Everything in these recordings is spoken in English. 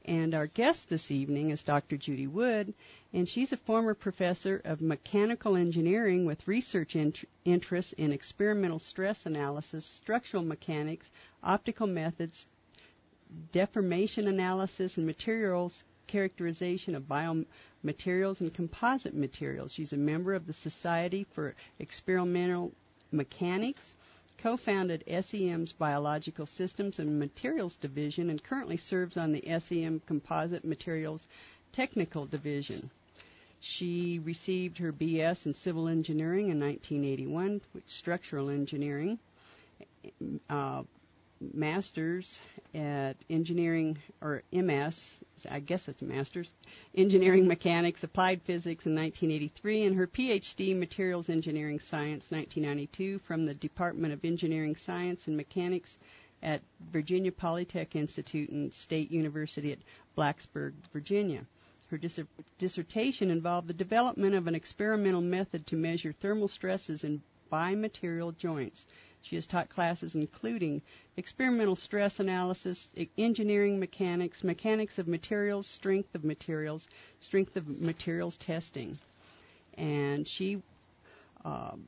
And our guest this evening is Dr. Judy Wood, and she's a former professor of mechanical engineering with research interests in experimental stress analysis, structural mechanics, optical methods, deformation analysis, and materials characterization of biomaterials and composite materials. She's a member of the Society for Experimental Mechanics, co-founded SEM's Biological Systems and Materials Division, and currently serves on the SEM Composite Materials Technical Division. She received her BS in Civil Engineering in 1981, with Structural Engineering, Master's at Engineering, or MS, I guess it's Master's, Engineering Mechanics, Applied Physics in 1983, and her PhD, Materials Engineering Science, 1992, from the Department of Engineering Science and Mechanics at Virginia Polytech Institute and State University at Blacksburg, Virginia. Her dissertation involved the development of an experimental method to measure thermal stresses in bimaterial joints. She has taught classes including experimental stress analysis, engineering mechanics, mechanics of materials, strength of materials testing. And she, from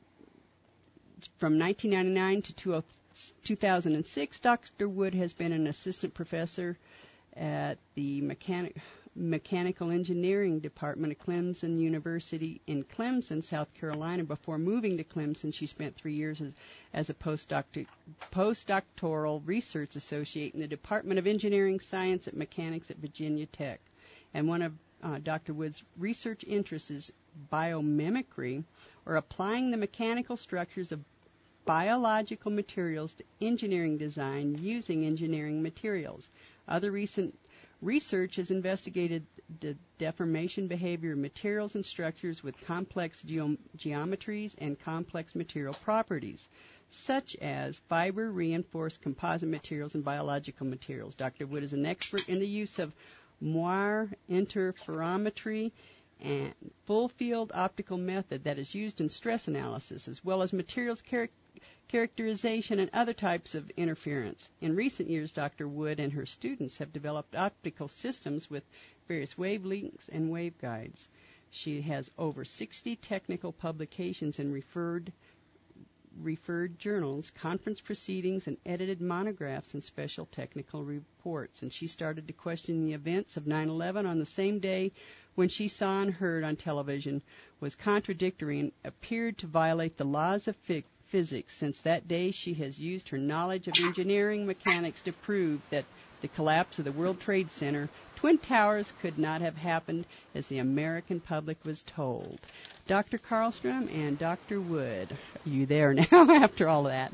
1999 to 2006, Dr. Wood has been an assistant professor at the Mechanical Engineering Department at Clemson University in Clemson, South Carolina. Before moving to Clemson, she spent 3 years as a postdoctoral research associate in the Department of Engineering Science at Mechanics at Virginia Tech. And one of Dr. Wood's research interests is biomimicry, or applying the mechanical structures of biological materials to engineering design using engineering materials. Other recent research has investigated the deformation behavior of materials and structures with complex geometries and complex material properties, such as fiber-reinforced composite materials and biological materials. Dr. Wood is an expert in the use of Moir interferometry and full-field optical method that is used in stress analysis, as well as materials characterization and other types of interference. In recent years, Dr. Wood and her students have developed optical systems with various wavelengths and waveguides. She has over 60 technical publications and referred journals, conference proceedings, and edited monographs and special technical reports. And she started to question the events of 9/11 on the same day when she saw and heard on television was contradictory and appeared to violate the laws of physics. Since that day, she has used her knowledge of engineering mechanics to prove that the collapse of the World Trade Center, Twin Towers, could not have happened as the American public was told. Dr. Karlstrom and Dr. Wood, are you there now after all that?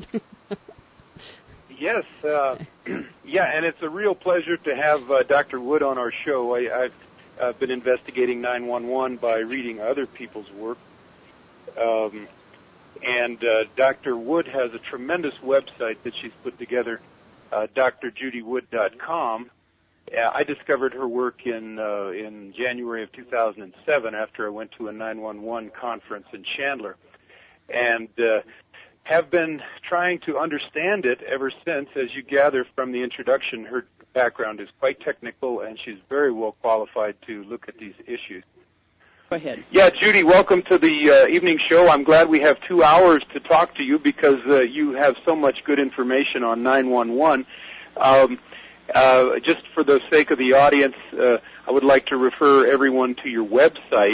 Yes. Yeah, and it's a real pleasure to have Dr. Wood on our show. I've been investigating 911 by reading other people's work. And Dr. Wood has a tremendous website that she's put together, drjudywood.com. I discovered her work in January of 2007 after I went to a 911 conference in Chandler, and have been trying to understand it ever since. As you gather from the introduction, her background is quite technical, and she's very well qualified to look at these issues. Go ahead. Yeah, Judy, welcome to the evening show. I'm glad we have 2 hours to talk to you because you have so much good information on 911. Just for the sake of the audience, I would like to refer everyone to your website,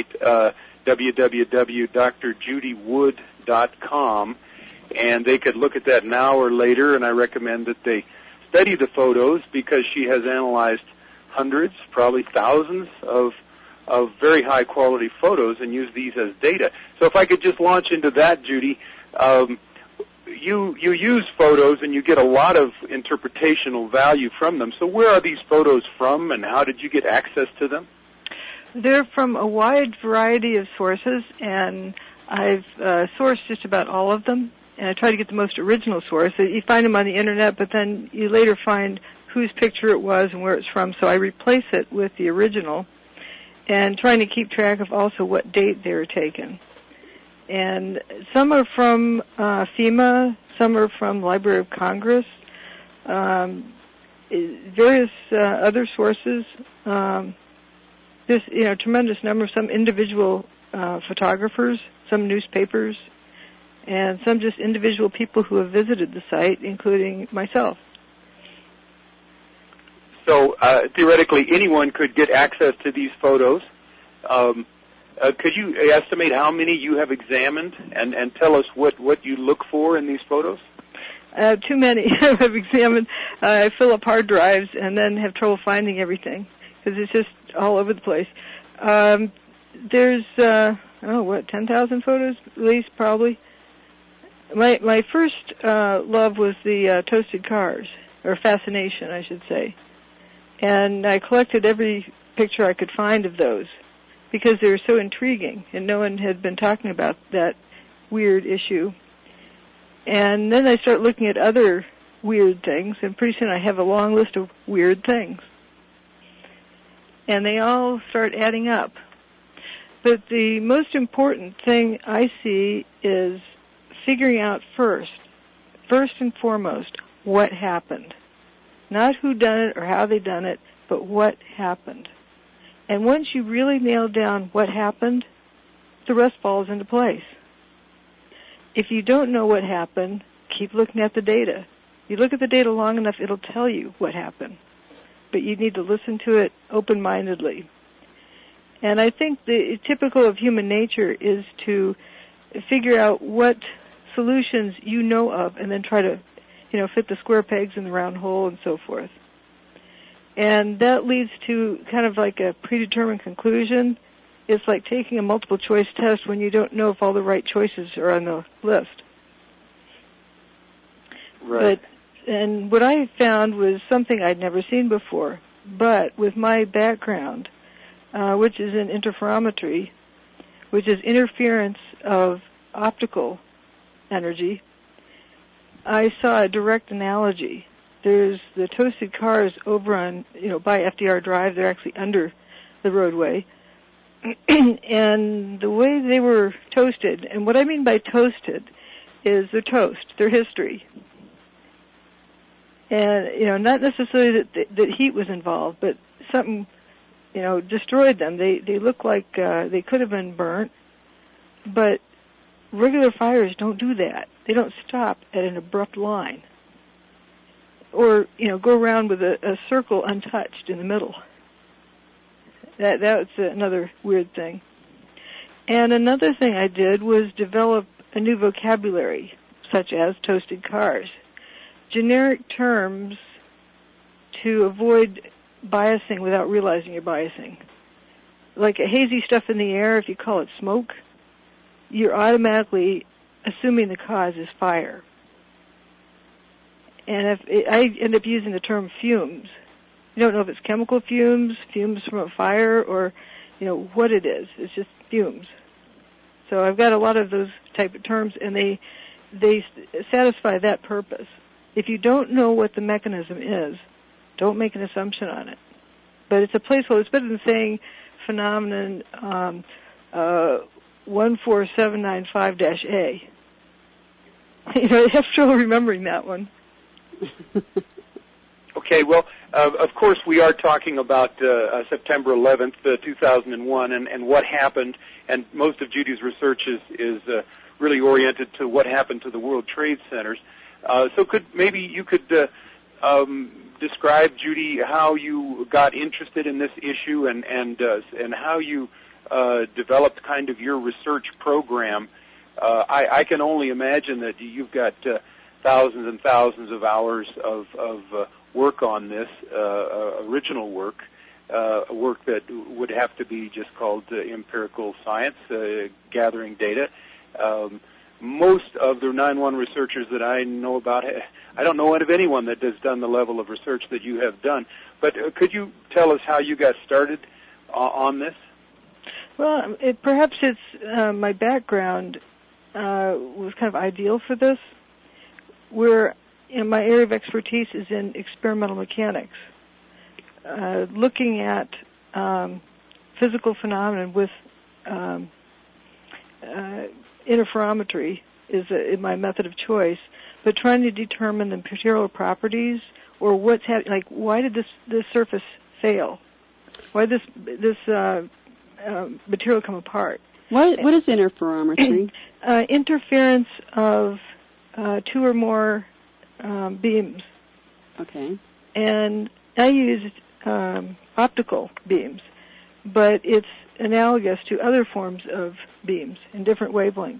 www.drjudywood.com, and they could look at that now or later, and I recommend that they study the photos because she has analyzed hundreds, probably thousands of very high-quality photos and use these as data. So if I could just launch into that, Judy, you use photos and you get a lot of interpretational value from them. So where are these photos from, and how did you get access to them? They're from a wide variety of sources, and I've sourced just about all of them, and I try to get the most original source. You find them on the Internet, but then you later find whose picture it was and where it's from, so I replace it with the original, and trying to keep track of also what date they were taken. And some are from FEMA, some are from Library of Congress. various other sources. There's a tremendous number, some individual photographers, some newspapers, and some just individual people who have visited the site, including myself. So theoretically, anyone could get access to these photos. Could you estimate how many you have examined and tell us what you look for in these photos? Too many. I've examined. I fill up hard drives and then have trouble finding everything because it's just all over the place. There's 10,000 photos at least, probably. My first love was the toasted cars, or fascination, I should say. And I collected every picture I could find of those because they were so intriguing, and no one had been talking about that weird issue. And then I start looking at other weird things, and pretty soon I have a long list of weird things. And they all start adding up. But the most important thing I see is figuring out first and foremost, what happened. Not who done it or how they done it, but what happened. And once you really nail down what happened, the rest falls into place. If you don't know what happened, keep looking at the data. You look at the data long enough, it'll tell you what happened. But you need to listen to it open-mindedly. And I think the typical of human nature is to figure out what solutions you know of and then try to fit the square pegs in the round hole and so forth. And that leads to kind of like a predetermined conclusion. It's like taking a multiple choice test when you don't know if all the right choices are on the list. Right. And what I found was something I'd never seen before. But with my background, which is in interferometry, which is interference of optical energy, I saw a direct analogy. There's the toasted cars over on, by FDR Drive. They're actually under the roadway. And the way they were toasted, and what I mean by toasted is they're toast, their history. And, not necessarily that heat was involved, but something, destroyed them. They look like they could have been burnt, but regular fires don't do that. They don't stop at an abrupt line. Or, go around with a circle untouched in the middle. That's another weird thing. And another thing I did was develop a new vocabulary, such as toasted cars. Generic terms to avoid biasing without realizing you're biasing. Like a hazy stuff in the air, if you call it smoke, you're automatically assuming the cause is fire. And I end up using the term fumes. You don't know if it's chemical fumes from a fire, or, what it is. It's just fumes. So I've got a lot of those type of terms, and they satisfy that purpose. If you don't know what the mechanism is, don't make an assumption on it. But it's a placeholder. It's better than saying phenomenon 14795-A. I have trouble remembering that one. Okay, well, of course we are talking about September 11th, 2001, and what happened, and most of Judy's research is really oriented to what happened to the World Trade Centers. So maybe you could describe, Judy, how you got interested in this issue and how you developed kind of your research program. I can only imagine that you've got thousands and thousands of hours of work on this, original work, work that would have to be just called empirical science, gathering data. Most of the 9/1 researchers that I know about, I don't know of anyone that has done the level of research that you have done. But could you tell us how you got started on this? Well, perhaps it's my background was kind of ideal for this, where my area of expertise is in experimental mechanics, looking at physical phenomena with interferometry is my method of choice, but trying to determine the material properties or what's happening. Like, why did this surface fail? Why did this material come apart? What is interferometry? Interference of two or more beams. Okay. And I used optical beams, but it's analogous to other forms of beams in different wavelengths.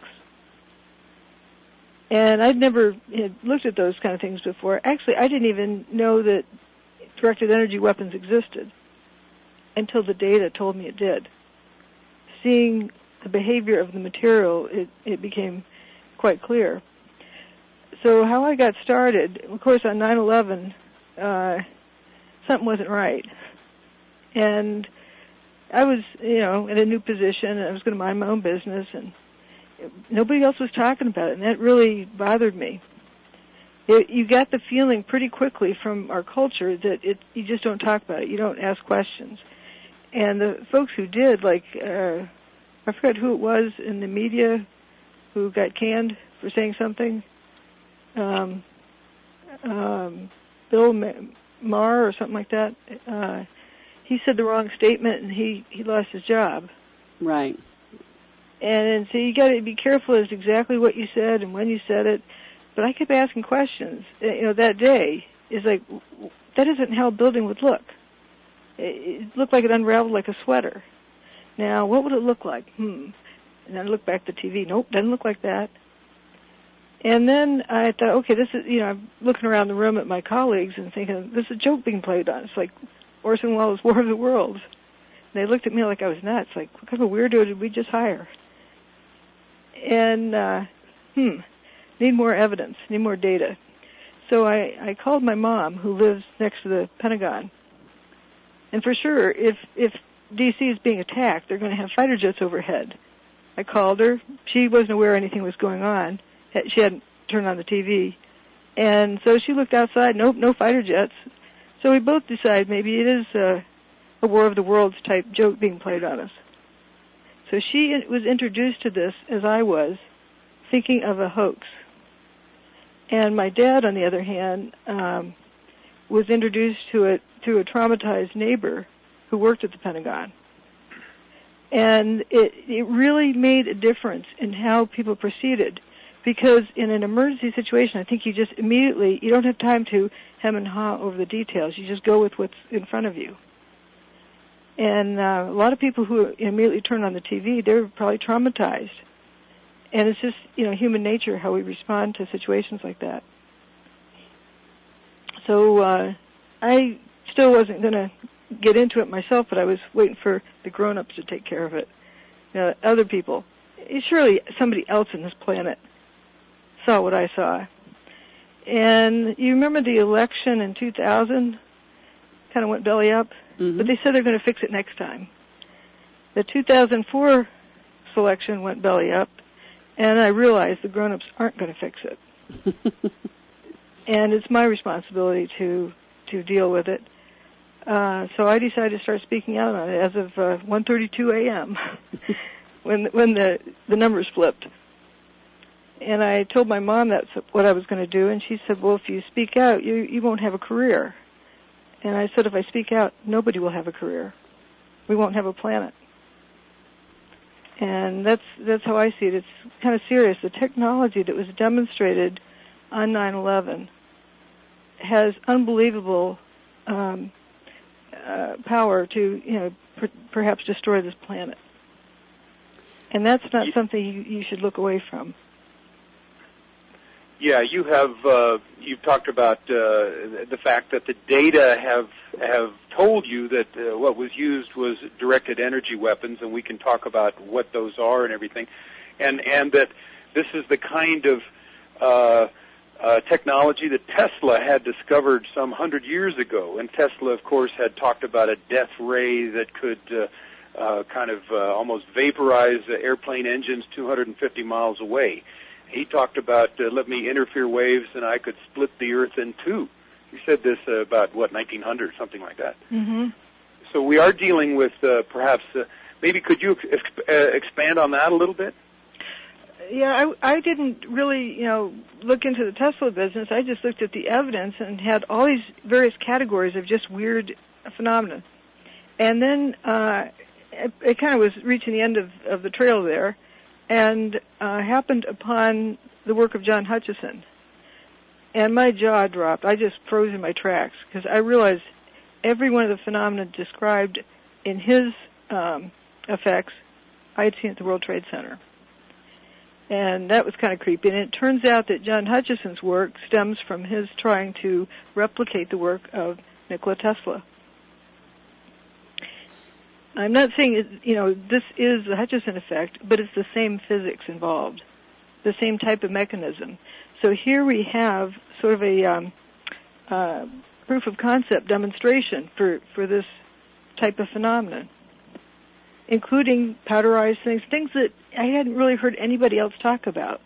And I'd never looked at those kind of things before. Actually, I didn't even know that directed energy weapons existed until the data told me it did. Seeing the behavior of the material, it became quite clear. So how I got started, of course, on 9/11, something wasn't right. And I was, in a new position, and I was going to mind my own business, and nobody else was talking about it, and that really bothered me. You got the feeling pretty quickly from our culture that you just don't talk about it. You don't ask questions. And the folks who did, like, I forgot who it was in the media who got canned for saying something. Bill Maher or something like that. He said the wrong statement, and he lost his job. Right. And so you got to be careful as exactly what you said and when you said it. But I kept asking questions. That day is like, that isn't how a building would look. It looked like it unraveled like a sweater. Now, what would it look like? And then I looked back at the TV. Nope, doesn't look like that. And then I thought, okay, this is, I'm looking around the room at my colleagues and thinking, this is a joke being played on. It's like Orson Welles' War of the Worlds. And they looked at me like I was nuts. Like, what kind of weirdo did we just hire? And, need more evidence, need more data. So I called my mom, who lives next to the Pentagon. And for sure, if D.C. is being attacked, they're going to have fighter jets overhead. I called her. She wasn't aware anything was going on. She hadn't turned on the TV. And so she looked outside. Nope, no fighter jets. So we both decided maybe it is a War of the Worlds type joke being played on us. So she was introduced to this as I was, thinking of a hoax. And my dad, on the other hand, was introduced to it through a traumatized neighbor who worked at the Pentagon. And it really made a difference in how people proceeded. Because in an emergency situation, I think you just immediately, you don't have time to hem and haw over the details. You just go with what's in front of you. And a lot of people who immediately turn on the TV, they're probably traumatized. And it's just, human nature, how we respond to situations like that. So I still wasn't going to get into it myself, but I was waiting for the grown-ups to take care of it. Other people. Surely somebody else on this planet saw what I saw. And you remember the election in 2000? Kind of went belly up. Mm-hmm. But they said they're going to fix it next time. The 2004 selection went belly up, and I realized the grown-ups aren't going to fix it. And it's my responsibility to deal with it. So I decided to start speaking out on it as of 1:32 a.m. when the numbers flipped. And I told my mom that's what I was going to do, and she said, well, if you speak out, you won't have a career. And I said, if I speak out, nobody will have a career. We won't have a planet. And that's how I see it. It's kind of serious. The technology that was demonstrated on 9/11 has unbelievable power to, perhaps destroy this planet. And that's not something you should look away from. Yeah, you've talked about the fact that the data have told you that what was used was directed energy weapons, and we can talk about what those are and everything, and that this is the kind of technology that Tesla had discovered some 100 years ago. And Tesla, of course, had talked about a death ray that could almost vaporize airplane engines 250 miles away. He talked about, let me interfere waves and I could split the Earth in two. He said this about, 1900, something like that. Mm-hmm. So we are dealing with perhaps, maybe could you expand on that a little bit? Yeah, I didn't really, look into the Tesla business. I just looked at the evidence and had all these various categories of just weird phenomena. And then it kind of was reaching the end of the trail there, and happened upon the work of John Hutchison. And my jaw dropped. I just froze in my tracks because I realized every one of the phenomena described in his effects I had seen at the World Trade Center. And that was kind of creepy. And it turns out that John Hutchison's work stems from his trying to replicate the work of Nikola Tesla. I'm not saying, this is the Hutchison effect, but it's the same physics involved, the same type of mechanism. So here we have sort of a proof of concept demonstration for this type of phenomenon, including powderized things that I hadn't really heard anybody else talk about.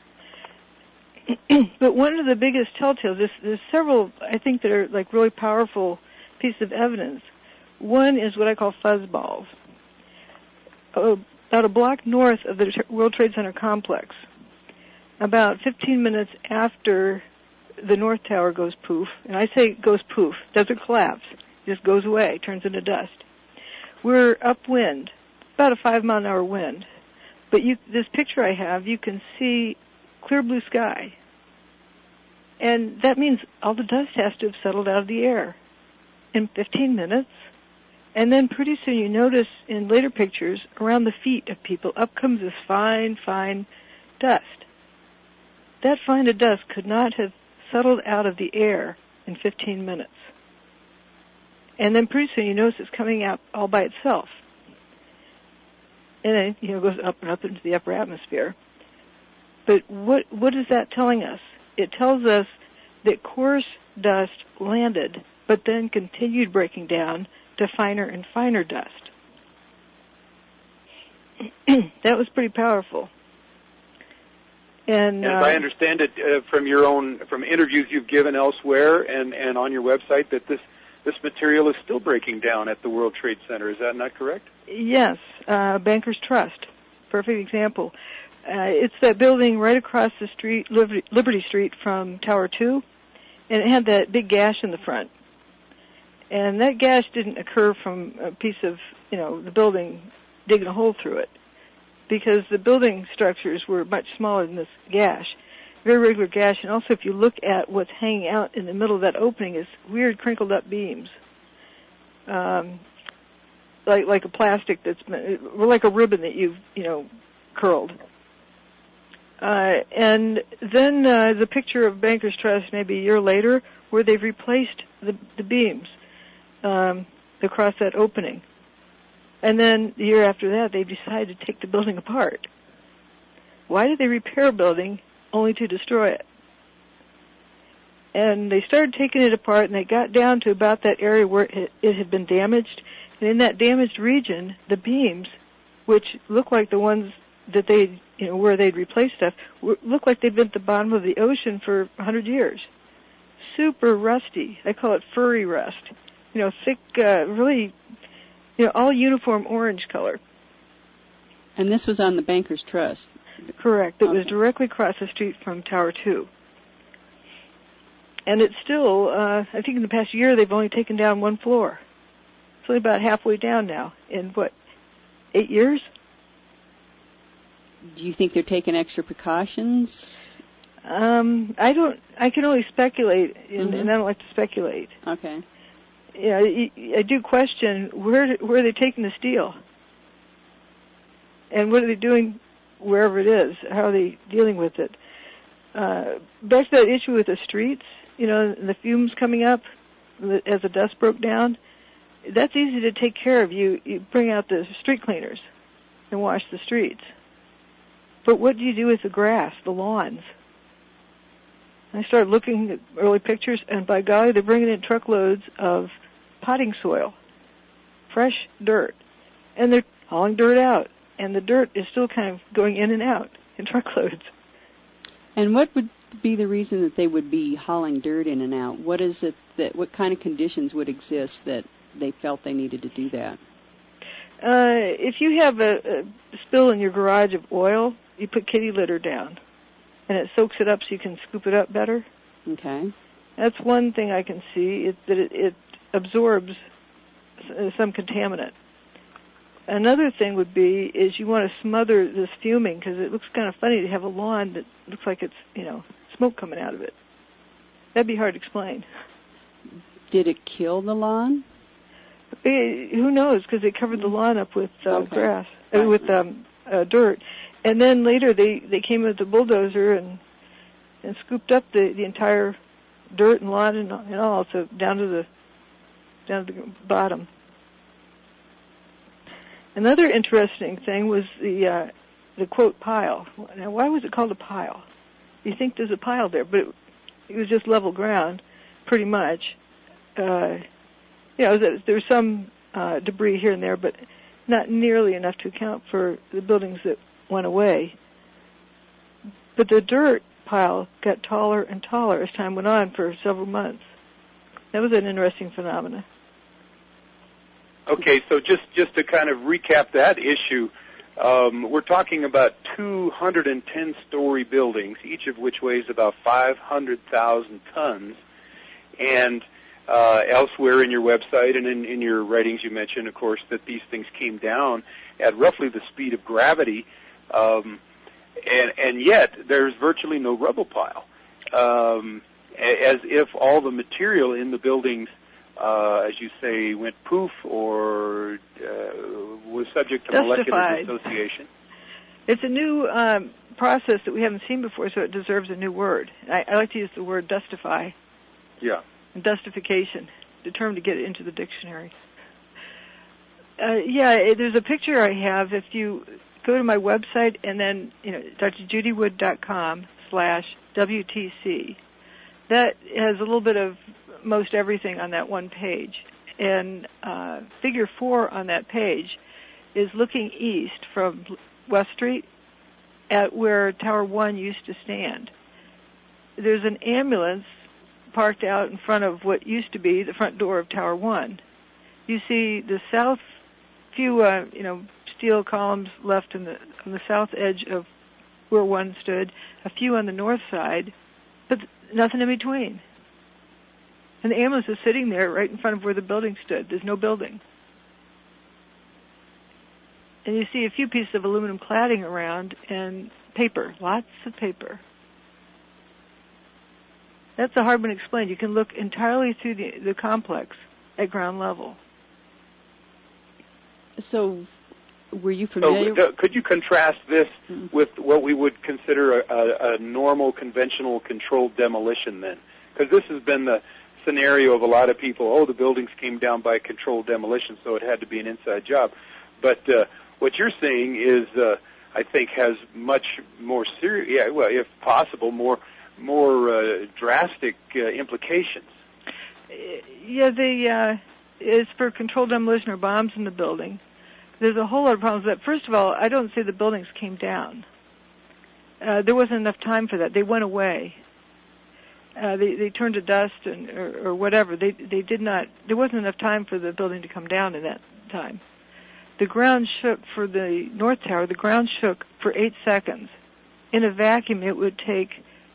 But one of the biggest telltales, there's several, I think, that are like really powerful pieces of evidence. One is what I call fuzzballs. About a block north of the World Trade Center complex, about 15 minutes after the North Tower goes poof, and I say goes poof, doesn't collapse, just goes away, turns into dust. We're upwind, about a 5-mile-an-hour wind. But this picture I have, you can see clear blue sky. And that means all the dust has to have settled out of the air in 15 minutes. And then pretty soon you notice in later pictures, around the feet of people, up comes this fine, fine dust. That fine of dust could not have settled out of the air in 15 minutes. And then pretty soon you notice it's coming out all by itself. And then, it goes up and up into the upper atmosphere. But what is that telling us? It tells us that coarse dust landed, but then continued breaking down to finer and finer dust. That was pretty powerful. And as I understand it from interviews you've given elsewhere and on your website, that this material is still breaking down at the World Trade Center. Is that not correct? Yes, Bankers Trust, perfect example. It's that building right across the street, Liberty Street from Tower 2, and it had that big gash in the front. And that gash didn't occur from a piece of, the building digging a hole through it, because the building structures were much smaller than this gash, very regular gash. And also, if you look at what's hanging out in the middle of that opening, is weird crinkled up beams, like a plastic or like a ribbon that you've curled. And then the picture of Bankers Trust maybe a year later, where they've replaced the beams across that opening. And then the year after that, they've decided to take the building apart. Why did they repair a building only to destroy it? And they started taking it apart, and they got down to about that area where it had been damaged. And in that damaged region, the beams, which look like the ones that where they'd replaced stuff, look like they'd been at the bottom of the ocean for 100 years. Super rusty. I call it furry rust. Thick, really, all uniform orange color. And this was on the Bankers Trust? Correct. It was directly across the street from Tower 2. And it's still, I think in the past year, they've only taken down one floor. It's only about halfway down now in, 8 years? Do you think they're taking extra precautions? I can only speculate, and I don't like to speculate. Okay. Yeah, I do question where are they taking the steel? And what are they doing wherever it is? How are they dealing with it? Back to that issue with the streets, the fumes coming up as the dust broke down, that's easy to take care of. You bring out the street cleaners and wash the streets. But what do you do with the grass, the lawns? I started looking at early pictures, and by golly, they're bringing in truckloads of potting soil, fresh dirt, and they're hauling dirt out, and the dirt is still kind of going in and out in truckloads. And what would be the reason that they would be hauling dirt in and out? What kind of conditions would exist that they felt they needed to do that? If you have a spill in your garage of oil, you put kitty litter down, and it soaks it up so you can scoop it up better. Okay. That's one thing I can see, that it absorbs some contaminant. Another thing would be is you want to smother this fuming, because it looks kind of funny to have a lawn that looks like it's, smoke coming out of it. That'd be hard to explain. Did it kill the lawn? Who knows, because they covered the lawn up with grass, with dirt. And then later they came with the bulldozer and scooped up the entire dirt and lawn and all, so down to the bottom. Another interesting thing was the quote pile. Now, why was it called a pile? You think there's a pile there, but it was just level ground, pretty much. There's some debris here and there, but not nearly enough to account for the buildings that went away. But the dirt pile got taller and taller as time went on for several months. That was an interesting phenomenon. Okay, so just to kind of recap that issue, we're talking about 210-story buildings, each of which weighs about 500,000 tons, and elsewhere in your website and in your writings you mentioned, of course, that these things came down at roughly the speed of gravity, and yet there's virtually no rubble pile, as if all the material in the buildings, as you say, went poof or was subject to molecular dissociation. It's a new process that we haven't seen before, so it deserves a new word. I like to use the word dustify. Yeah. Dustification, determined to get it into the dictionary. There's a picture I have. If you go to my website and then, drjudywood.com/WTC, that has a little bit of most everything on that one page. And figure 4 on that page is looking east from West Street at where Tower 1 used to stand. There's an ambulance parked out in front of what used to be the front door of Tower 1. You see the south few, steel columns left on the south edge of where 1 stood, a few on the north side, but nothing in between. And the ambulance is sitting there right in front of where the building stood. There's no building. And you see a few pieces of aluminum cladding around and paper, lots of paper. That's a hard one to explain. You can look entirely through the complex at ground level. So, were you familiar? So, could you contrast this with what we would consider a normal, conventional, controlled demolition then? Because this has been the scenario of a lot of people. The buildings came down by controlled demolition, so it had to be an inside job. But what you're saying is, I think, has much more serious, if possible, more drastic implications. It's for controlled demolition or bombs in the building. There's a whole lot of problems with that. First of all, I don't say the buildings came down. There wasn't enough time for that. They went away. They turned to dust or whatever. They did not. There wasn't enough time for the building to come down in that time. The ground shook for the North Tower. The ground shook for 8 seconds. In a vacuum, it would take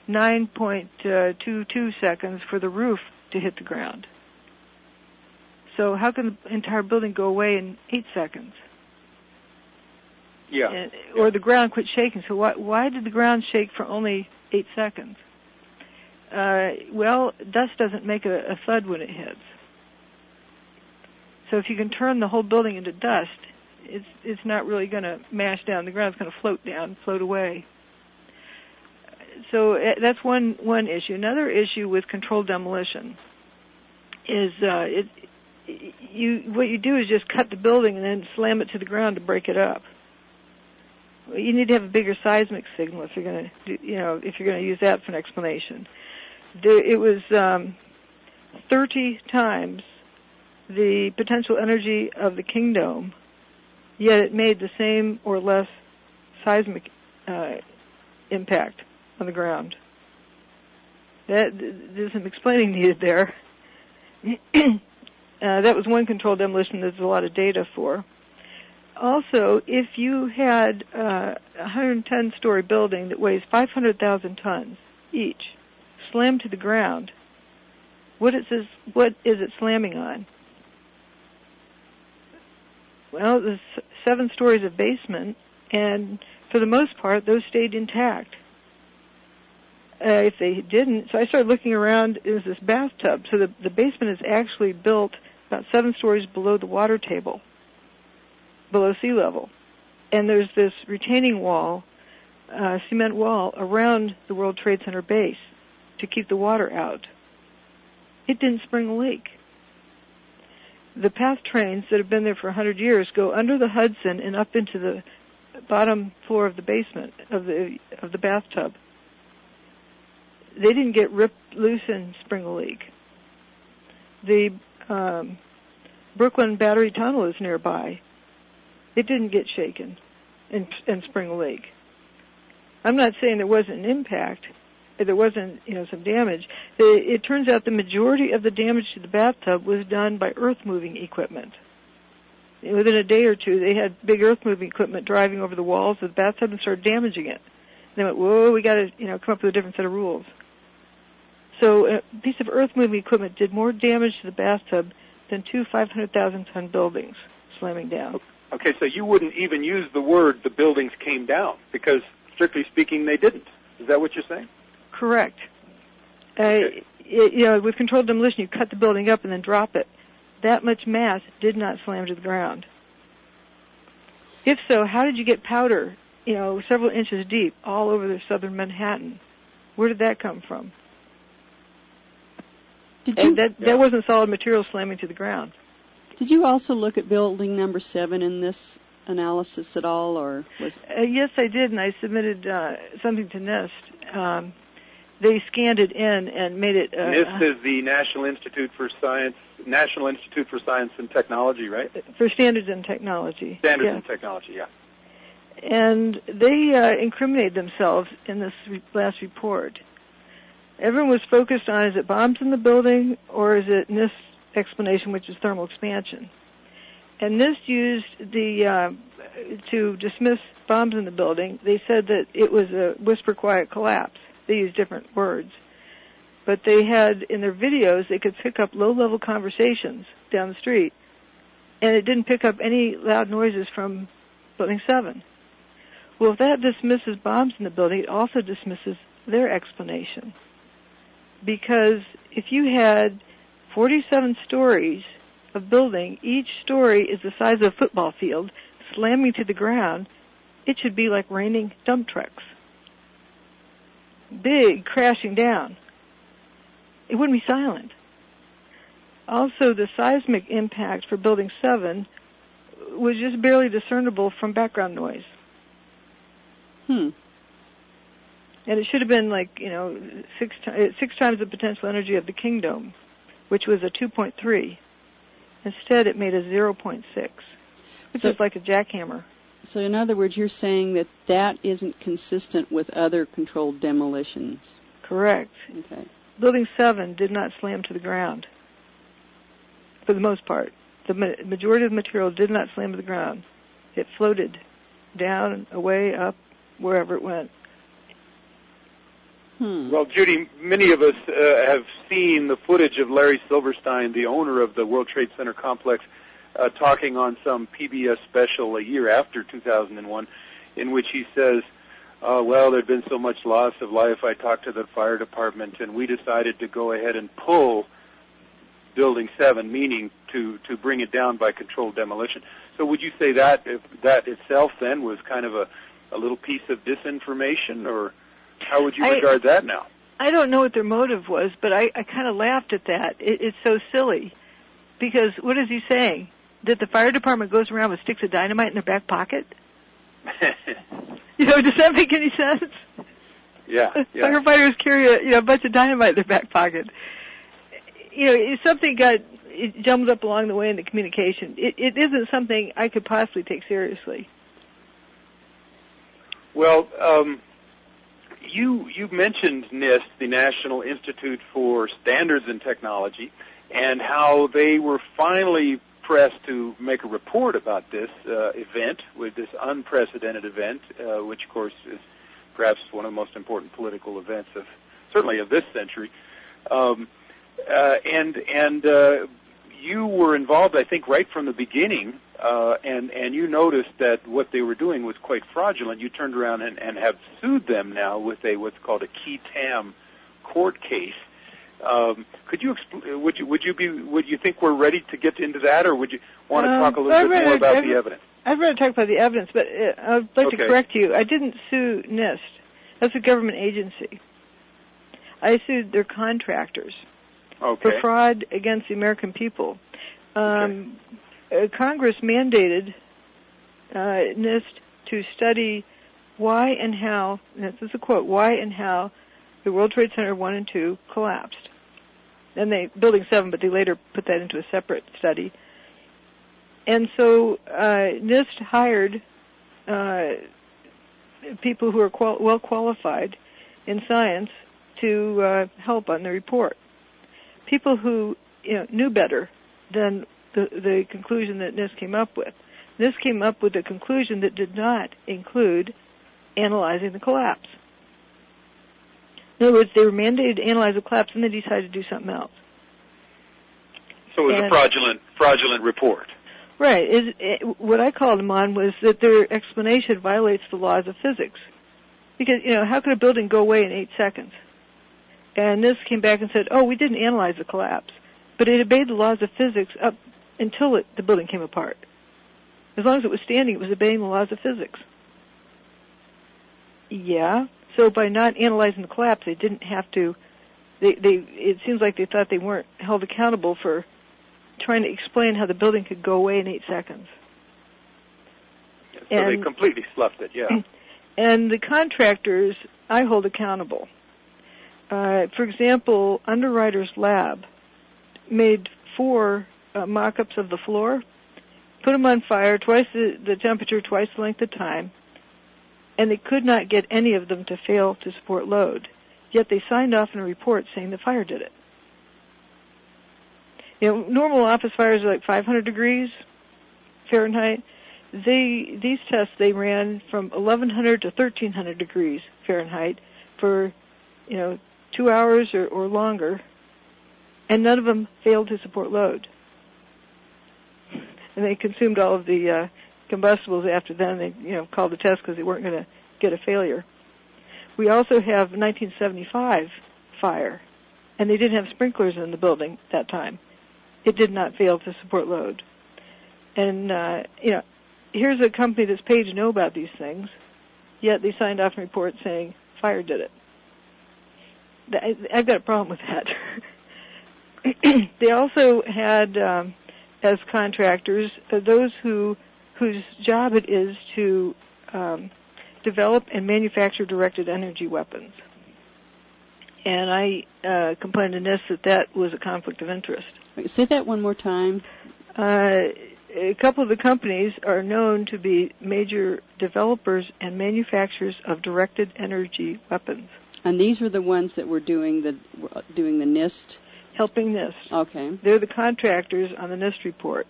9.22 seconds for the roof to hit the ground. So how can the entire building go away in 8 seconds? Yeah. Or the ground quit shaking. So why did the ground shake for only 8 seconds? Dust doesn't make a thud when it hits. So if you can turn the whole building into dust, it's not really going to mash down. The ground's going to float away. So that's one issue. Another issue with controlled demolition is what you do is just cut the building and then slam it to the ground to break it up. You need to have a bigger seismic signal if you're going to use that for an explanation. It was 30 times the potential energy of the King Dome, yet it made the same or less seismic impact on the ground. There's some explaining needed there. That was one controlled demolition there's a lot of data for. also, if you had a 110-story building that weighs 500,000 tons each, slammed to the ground, what is it slamming on? Well, there's 7 stories of basement, and for the most part, those stayed intact. If they didn't, so I started looking around, there's this bathtub. So the basement is actually built about 7 stories below the water table, below sea level. And there's this retaining wall, cement wall, around the World Trade Center base to keep the water out. It didn't spring a leak. The PATH trains that have been there for 100 years go under the Hudson and up into the bottom floor of the basement of the bathtub. They didn't get ripped loose and spring a leak. The Brooklyn Battery Tunnel is nearby. It didn't get shaken and spring a leak. I'm not saying there wasn't an impact. There wasn't, some damage. It turns out the majority of the damage to the bathtub was done by earth-moving equipment. Within a day or two, they had big earth-moving equipment driving over the walls of the bathtub and started damaging it. They went, whoa, we got to, come up with a different set of rules. So a piece of earth-moving equipment did more damage to the bathtub than 2 500,000-ton buildings slamming down. Okay, so you wouldn't even use the word the buildings came down because, strictly speaking, they didn't. Is that what you're saying? Correct. Okay. With controlled demolition, you cut the building up and then drop it. That much mass did not slam to the ground. If so, how did you get powder, several inches deep all over the southern Manhattan? Where did that come from? That wasn't solid material slamming to the ground. Did you also look at building number 7 in this analysis at all, or was? Yes, I did, and I submitted something to NIST. They scanned it in and made it. NIST is the National Institute for Science and Technology, right? For Standards and Technology. Standards and Technology, yeah. And they incriminated themselves in this last report. Everyone was focused on, is it bombs in the building or is it NIST's explanation, which is thermal expansion? And NIST used to dismiss bombs in the building, they said that it was a whisper quiet collapse. They used different words. But they had, in their videos, they could pick up low-level conversations down the street, and it didn't pick up any loud noises from Building 7. Well, if that dismisses bombs in the building, it also dismisses their explanation. Because if you had 47 stories of building, each story is the size of a football field, slamming to the ground, it should be like raining dump trucks. Big, crashing down. It wouldn't be silent. Also, the seismic impact for Building 7 was just barely discernible from background noise. And it should have been like, 6 times the potential energy of the Kingdom, which was a 2.3. Instead, it made a 0.6, which is like a jackhammer. So in other words, you're saying that isn't consistent with other controlled demolitions. Correct. Okay. Building 7 did not slam to the ground, for the most part. The majority of the material did not slam to the ground. It floated down, away, up, wherever it went. Well, Judy, many of us have seen the footage of Larry Silverstein, the owner of the World Trade Center complex, talking on some PBS special a year after 2001, in which he says, there'd been so much loss of life, I talked to the fire department, and we decided to go ahead and pull Building 7, meaning to bring it down by controlled demolition. So would you say that itself then was kind of a little piece of disinformation, or how would you regard that now? I don't know what their motive was, but I kind of laughed at that. It's so silly, because what is he saying? That the fire department goes around with sticks of dynamite in their back pocket? Does that make any sense? Yeah. Firefighters carry a bunch of dynamite in their back pocket. If something got jumbled up along the way in the communication, it isn't something I could possibly take seriously. Well, you mentioned NIST, the National Institute for Standards and Technology, and how they were finally press to make a report about this event, with this unprecedented event, which, of course, is perhaps one of the most important political events certainly of this century. You were involved, I think, right from the beginning, and you noticed that what they were doing was quite fraudulent. You turned around and have sued them now with what's called a qui tam court case. Could you would you think we're ready to get into that, or would you want to talk a little bit more about the evidence? I'd rather talk about the evidence, but I'd like to correct you. I didn't sue NIST. That's a government agency. I sued their contractors for fraud against the American people. Congress mandated NIST to study why and how, and this is a quote, why and how the World Trade Center 1 and 2 collapsed. And Building 7, but they later put that into a separate study. And so NIST hired people who are well qualified in science to help on the report. People who knew better than the conclusion that NIST came up with. NIST came up with a conclusion that did not include analyzing the collapse. In other words, they were mandated to analyze the collapse, and they decided to do something else. So it was a fraudulent report. Right. What I called them on was that their explanation violates the laws of physics. Because, how could a building go away in 8 seconds? And NIST came back and said, we didn't analyze the collapse. But it obeyed the laws of physics up until the building came apart. As long as it was standing, it was obeying the laws of physics. Yeah. So by not analyzing the collapse, they didn't have to. It seems like they thought they weren't held accountable for trying to explain how the building could go away in 8 seconds. So they completely sloughed it, yeah. And the contractors, I hold accountable. For example, Underwriters Lab made 4 mock-ups of the floor, put them on fire, twice the temperature, twice the length of time, and they could not get any of them to fail to support load. Yet they signed off in a report saying the fire did it. Normal office fires are like 500 degrees Fahrenheit. These tests they ran from 1100 to 1300 degrees Fahrenheit for 2 hours or longer, and none of them failed to support load. And they consumed all of the combustibles after then. They called the test because they weren't going to get a failure. We also have 1975 fire, and they didn't have sprinklers in the building that time. It did not fail to support load. And here's a company that's paid to know about these things, yet they signed off a report saying fire did it. I've got a problem with that. They also had, as contractors, those whose job it is to develop and manufacture directed energy weapons. And I complained to NIST that was a conflict of interest. Wait, say that one more time. A couple of the companies are known to be major developers and manufacturers of directed energy weapons. And these were the ones that were doing the NIST? Helping NIST. Okay. They're the contractors on the NIST report.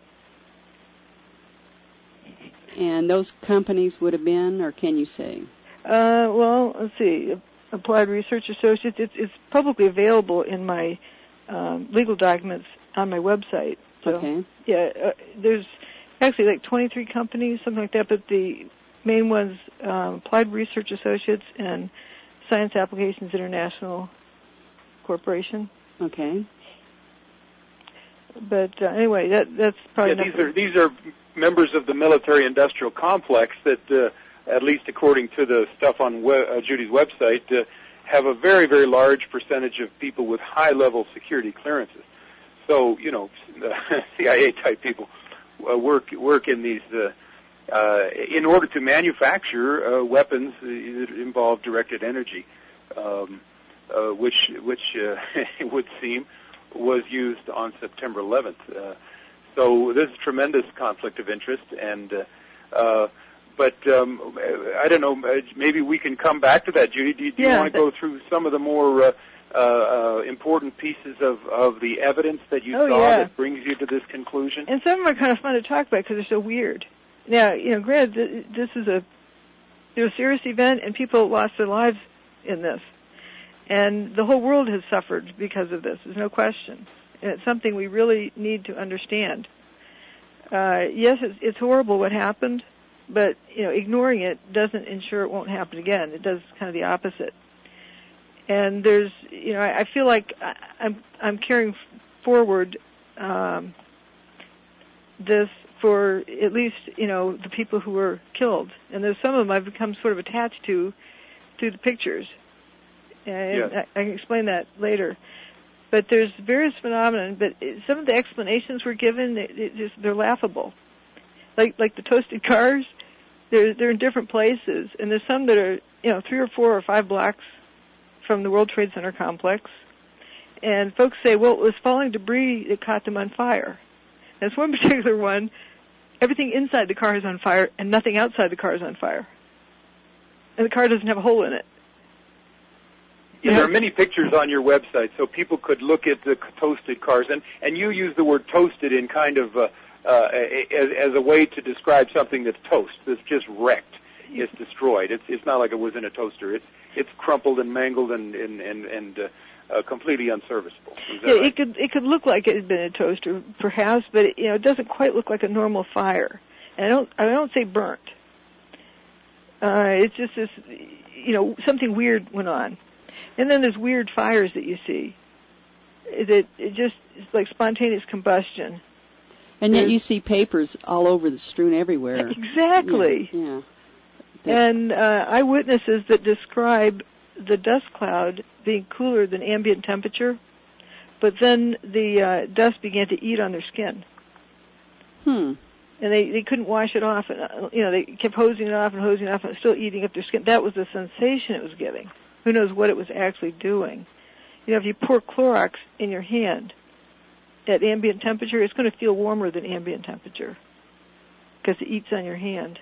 And those companies would have been, or can you say? Well, let's see. Applied Research Associates. It's publicly available in my legal documents on my website. So, okay. Yeah, there's actually like 23 companies, something like that, but the main ones, Applied Research Associates and Science Applications International Corporation. Okay. But anyway, that's probably these are members of the military-industrial complex that, at least according to the stuff on Judy's website, have a very, very large percentage of people with high-level security clearances. So, CIA-type people work in these in order to manufacture weapons that involve directed energy, which it would seem was used on September 11th. So there's a tremendous conflict of interest, and but I don't know. Maybe we can come back to that, Judy. Do you want to go through some of the more important pieces of the evidence that you saw that brings you to this conclusion? And some of them are kind of fun to talk about because they're so weird. Now, granted, this is a serious event, and people lost their lives in this. And the whole world has suffered because of this. There's no question. And it's something we really need to understand. Yes, it's horrible what happened, but, ignoring it doesn't ensure it won't happen again. It does kind of the opposite. And there's, I feel like I'm carrying forward this for at least, the people who were killed. And there's some of them I've become sort of attached to through the pictures. And I can explain that later. But there's various phenomena, but some of the explanations we're given, they're laughable. Like the toasted cars, they're in different places. And there's some that are, 3 or 4 or 5 blocks from the World Trade Center complex. And folks say, well, it was falling debris that caught them on fire. There's one particular one, everything inside the car is on fire and nothing outside the car is on fire. And the car doesn't have a hole in it. Yeah, there are many pictures on your website, so people could look at the toasted cars. And you use the word toasted in kind of as a way to describe something that's toast, that's just wrecked. It's destroyed. It's not like it was in a toaster. It's crumpled and mangled and completely unserviceable. Right? It could look like it had been a toaster, perhaps, but it doesn't quite look like a normal fire. And I don't say burnt. It's just this, something weird went on. And then there's weird fires that you see. It's like spontaneous combustion. And yet you see papers all over, strewn everywhere. Exactly. Yeah. And eyewitnesses that describe the dust cloud being cooler than ambient temperature, but then the dust began to eat on their skin. And they couldn't wash it off. And, they kept hosing it off, and it was still eating up their skin. That was the sensation it was giving. Who knows what it was actually doing? If you pour Clorox in your hand at ambient temperature, it's going to feel warmer than ambient temperature because it eats on your hand.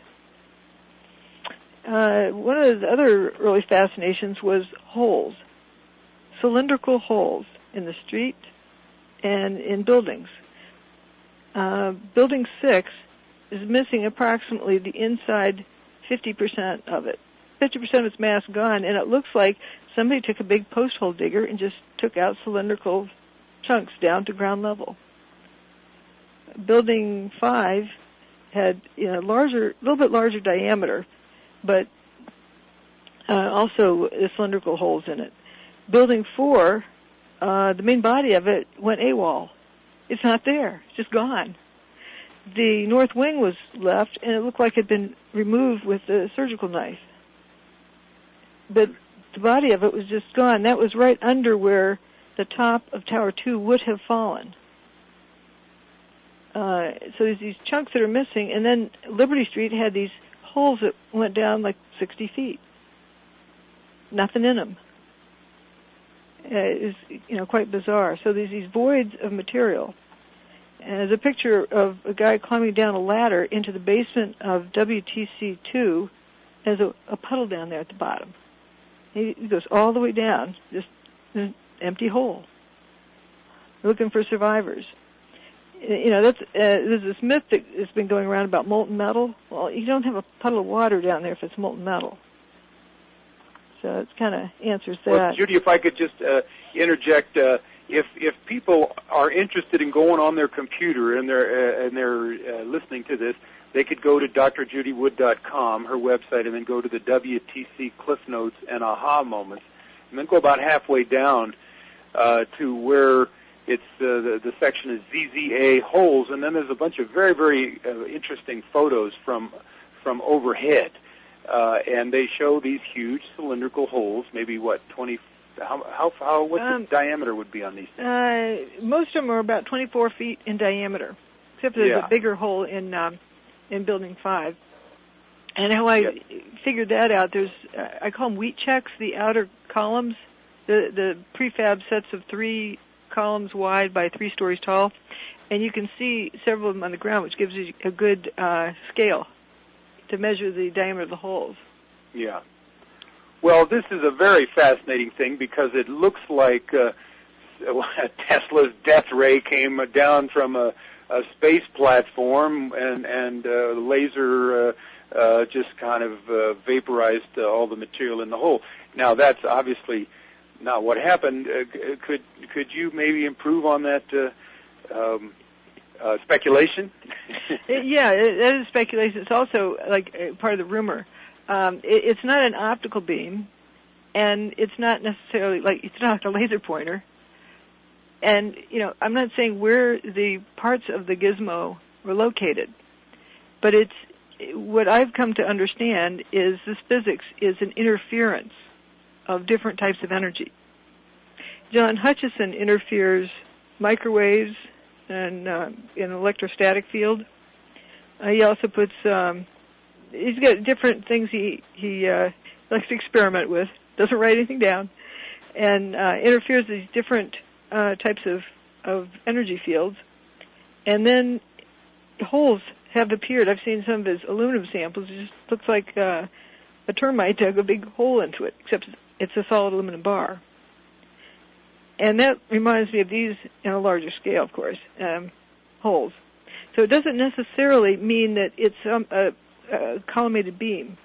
One of the other early fascinations was holes, cylindrical holes in the street and in buildings. Building 6 is missing approximately the inside 50% of it. 50% of its mass gone, and it looks like somebody took a big post hole digger and just took out cylindrical chunks down to ground level. Building 5 had a little bit larger diameter, but also cylindrical holes in it. Building 4, the main body of it went AWOL. It's not there. It's just gone. The north wing was left, and it looked like it had been removed with a surgical knife. But the body of it was just gone. That was right under where the top of Tower 2 would have fallen. So there's these chunks that are missing, and then Liberty Street had these holes that went down like 60 feet. Nothing in them. It was, quite bizarre. So there's these voids of material. And there's a picture of a guy climbing down a ladder into the basement of WTC2. There's a puddle down there at the bottom. He goes all the way down, just an empty hole, looking for survivors. There's this myth that has been going around about molten metal. Well, you don't have a puddle of water down there if it's molten metal. So it kind of answers that. Well, Judy, if I could just interject, if people are interested in going on their computer and they're listening to this, they could go to drjudywood.com, her website, and then go to the WTC Cliff Notes and Aha Moments, and then go about halfway down to where it's the section is ZZA holes, and then there's a bunch of very, very interesting photos from overhead, and they show these huge cylindrical holes, maybe 20. What's the diameter would be on these things? Most of them are about 24 feet in diameter, except for there's a bigger hole in Building 5. And how I figured that out, I call them wheat checks, the outer columns, the prefab sets of 3 columns wide by 3 stories tall, and you can see several of them on the ground, which gives you a good scale to measure the diameter of the holes. Yeah. Well, this is a very fascinating thing because it looks like Tesla's death ray came down from a space platform and laser just kind of vaporized all the material in the hole. Now, that's obviously not what happened. Could you maybe improve on that speculation? Yeah, that is speculation. It's also like part of the rumor. It's not an optical beam, and it's not necessarily it's not a laser pointer. And, I'm not saying where the parts of the gizmo were located, but what I've come to understand is this physics is an interference of different types of energy. John Hutchison interferes microwaves and in an electrostatic field. He also puts, he's got different things he likes to experiment with, doesn't write anything down, and interferes these different types of energy fields. And then holes have appeared. I've seen some of his aluminum samples. It just looks like a termite dug a big hole into it, except it's a solid aluminum bar. And that reminds me of these on a larger scale, of course, holes. So it doesn't necessarily mean that it's a collimated beam.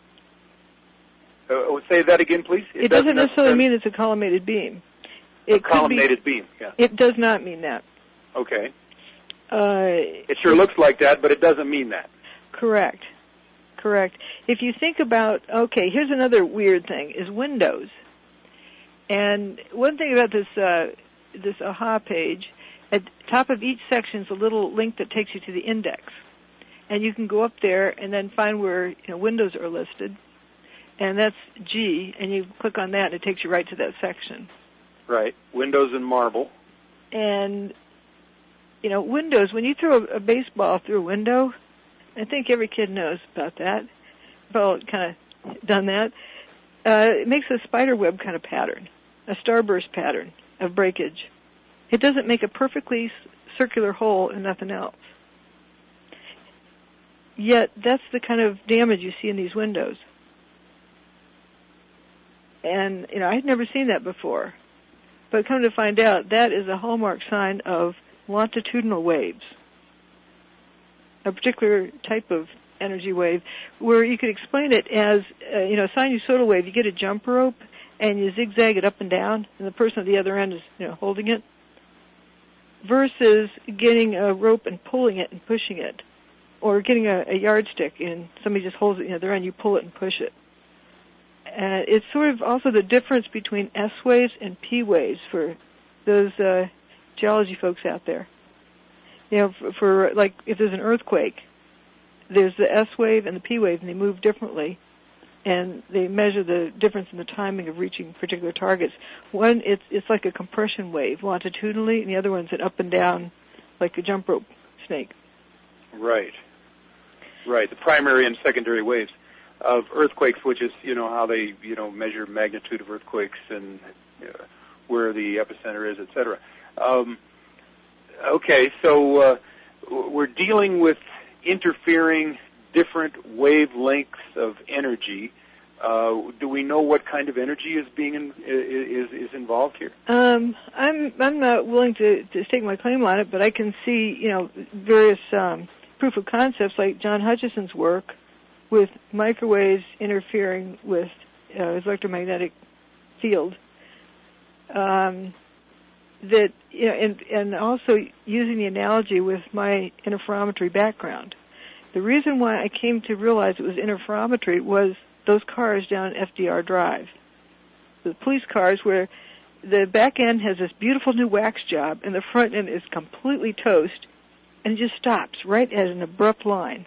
Say that again, please. It doesn't necessarily mean it's a collimated beam. A collimated beam, yeah. It does not mean that. Okay. It sure looks like that, but it doesn't mean that. Correct. If you think about, here's another weird thing, is windows. And one thing about this AHA page, at the top of each section is a little link that takes you to the index. And you can go up there and then find where windows are listed. And that's G, and you click on that and it takes you right to that section. Right, windows and marble. And, windows, when you throw a baseball through a window, I think every kid knows about that. We've all kind of done that. It makes a spider web kind of pattern, a starburst pattern of breakage. It doesn't make a perfectly circular hole and nothing else. Yet, that's the kind of damage you see in these windows. And, I'd never seen that before. But come to find out, that is a hallmark sign of longitudinal waves, a particular type of energy wave, where you could explain it as, a sinusoidal wave. You get a jump rope, and you zigzag it up and down, and the person at the other end is, holding it, versus getting a rope and pulling it and pushing it, or getting a yardstick, and somebody just holds it at the other end, you pull it and push it. It's sort of also the difference between S waves and P waves for those geology folks out there. For like if there's an earthquake, there's the S wave and the P wave, and they move differently, and they measure the difference in the timing of reaching particular targets. One, it's like a compression wave longitudinally, and the other one's an up and down, like a jump rope snake. Right. The primary and secondary waves of earthquakes, which is, how they, measure magnitude of earthquakes and where the epicenter is, et cetera. So we're dealing with interfering different wavelengths of energy. Do we know what kind of energy is being is involved here? I'm not willing to stake my claim on it, but I can see, various proof of concepts like John Hutchison's work with microwaves interfering with his electromagnetic field, and also using the analogy with my interferometry background. The reason why I came to realize it was interferometry was those cars down FDR Drive, the police cars where the back end has this beautiful new wax job and the front end is completely toast, and it just stops right at an abrupt line.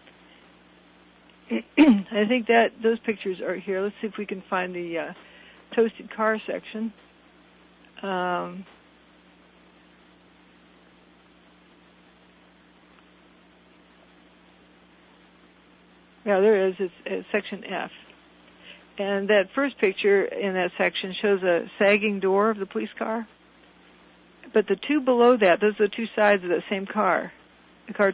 I think that those pictures are here. Let's see if we can find the toasted car section. Yeah, there it is. It's section F. And that first picture in that section shows a sagging door of the police car. But the two below that, those are the two sides of that same car. The car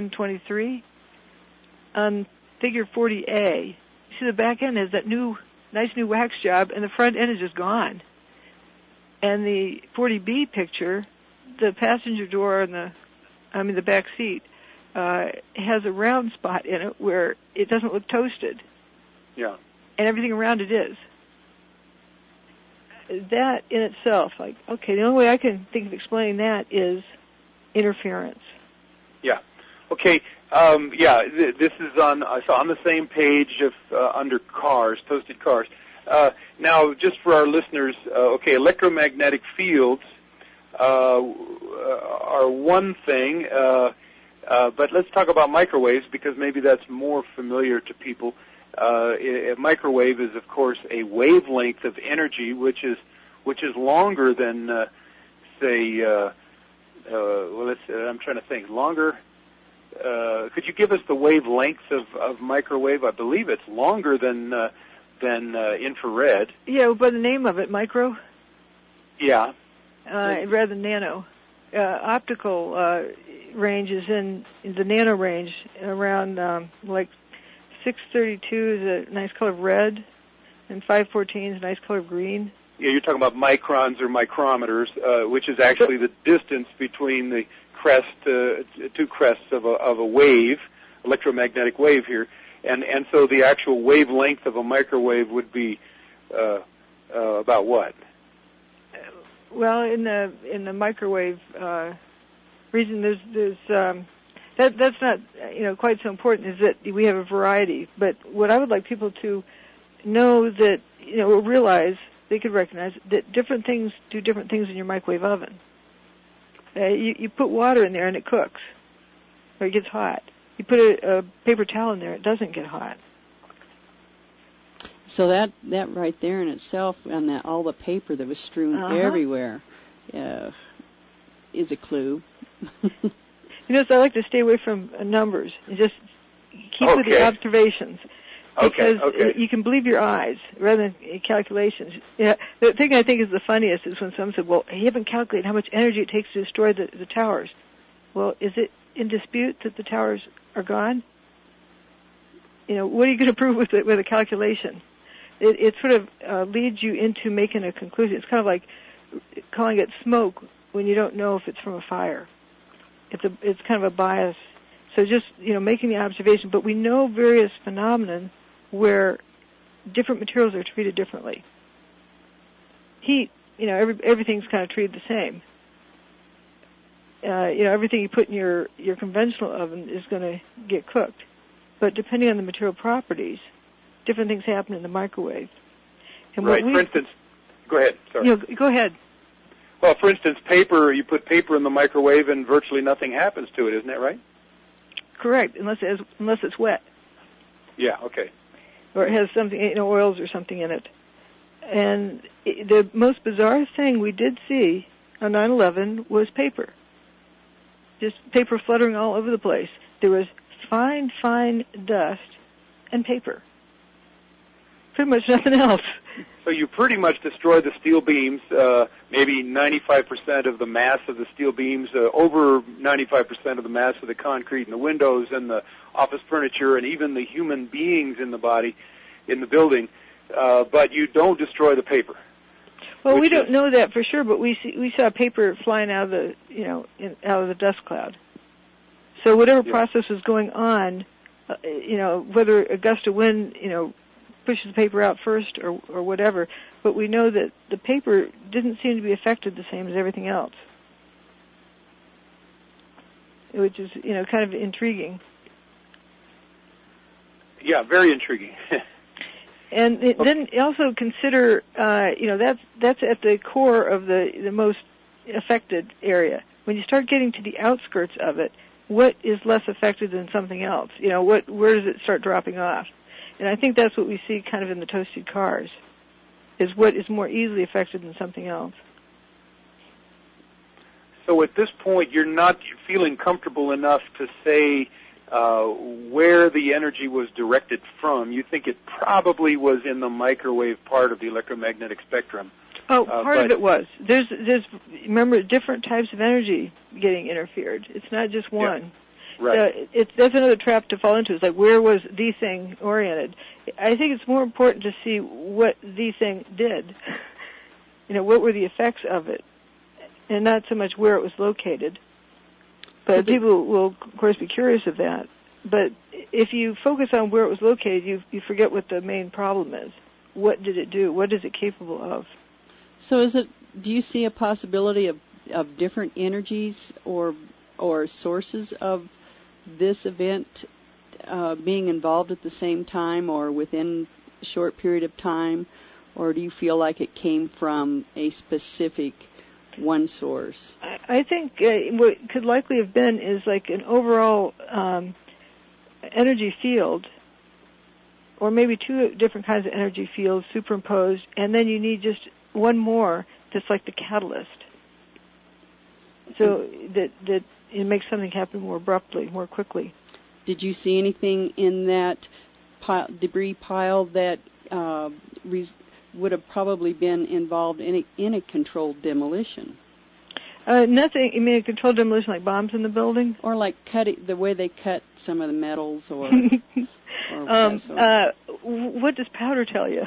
2723. On Figure 40A, you see the back end has that new nice new wax job, and the front end is just gone. And the 40B picture, the passenger door and the back seat, has a round spot in it where it doesn't look toasted. Yeah. And everything around it is. That in itself, like, okay, the only way I can think of explaining that is interference. Yeah. Okay. This is on the same page of under cars, toasted cars. Now, just for our listeners, electromagnetic fields are one thing, but let's talk about microwaves because maybe that's more familiar to people. A microwave is, of course, a wavelength of energy which is longer than, I'm trying to think, longer. Could you give us the wavelength of microwave? I believe it's longer than infrared. Yeah, by the name of it, micro. Yeah. Rather than nano. Optical range is in the nano range, around like 632 is a nice color of red, and 514 is a nice color of green. Yeah, you're talking about microns or micrometers, which is actually the distance between the crest, two crests of a wave, electromagnetic wave here, and so the actual wavelength of a microwave would be about what? Well, in the microwave reason, there's that's not quite so important. Is that we have a variety, but what I would like people to know that or realize, they could recognize that different things do different things in your microwave oven. You put water in there and it cooks, or it gets hot. You put a paper towel in there, it doesn't get hot. So that right there in itself, and all the paper that was strewn everywhere, is a clue. So I like to stay away from numbers and just keep with the observations. Because you can believe your eyes rather than calculations. Yeah, the thing I think is the funniest is when someone said, well, you haven't calculated how much energy it takes to destroy the towers. Well, is it in dispute that the towers are gone? What are you going to prove with a calculation? It sort of leads you into making a conclusion. It's kind of like calling it smoke when you don't know if it's from a fire. It's kind of a bias. So just, making the observation. But we know various phenomenon where different materials are treated differently. Heat, everything's kind of treated the same. Everything you put in your conventional oven is going to get cooked. But depending on the material properties, different things happen in the microwave. And right. For instance, go ahead. Sorry. Go ahead. Well, for instance, paper, you put paper in the microwave and virtually nothing happens to it, isn't that right? Correct, unless it's wet. Yeah, okay. Or it has something, oils or something in it. And the most bizarre thing we did see on 9/11 was paper. Just paper fluttering all over the place. There was fine dust and paper. Pretty much nothing else. So you pretty much destroyed the steel beams, maybe 95% of the mass of the steel beams, over 95% of the mass of the concrete and the windows and the office furniture and even the human beings in the building, but you don't destroy the paper. Well, we don't know that for sure, but we saw paper flying out of the dust cloud. So whatever process was going on, whether a gust of wind, pushes the paper out first or whatever, but we know that the paper didn't seem to be affected the same as everything else, which is, kind of intriguing. Yeah, very intriguing. And then also consider, that's at the core of the most affected area. When you start getting to the outskirts of it, what is less affected than something else? Where does it start dropping off? And I think that's what we see kind of in the toasted cars, is what is more easily affected than something else. So at this point, you're not feeling comfortable enough to say where the energy was directed from. You think it probably was in the microwave part of the electromagnetic spectrum. Oh, part of it was. There's remember, different types of energy getting interfered. It's not just one. Yeah. Right. That's another trap to fall into. It's like, where was the thing oriented? I think it's more important to see what the thing did. What were the effects of it, and not so much where it was located. But people will, of course, be curious of that. But if you focus on where it was located, you forget what the main problem is. What did it do? What is it capable of? So do you see a possibility of different energies or sources of this event being involved at the same time or within a short period of time? Or do you feel like it came from a specific one source? I think what could likely have been is like an overall energy field, or maybe two different kinds of energy fields superimposed, and then you need just one more that's like the catalyst. So that it makes something happen more abruptly, more quickly. Did you see anything in that debris pile that would have probably been involved in a controlled demolition? Nothing. You mean a controlled demolition, like bombs in the building? Or like the way they cut some of the metals, or what does powder tell you?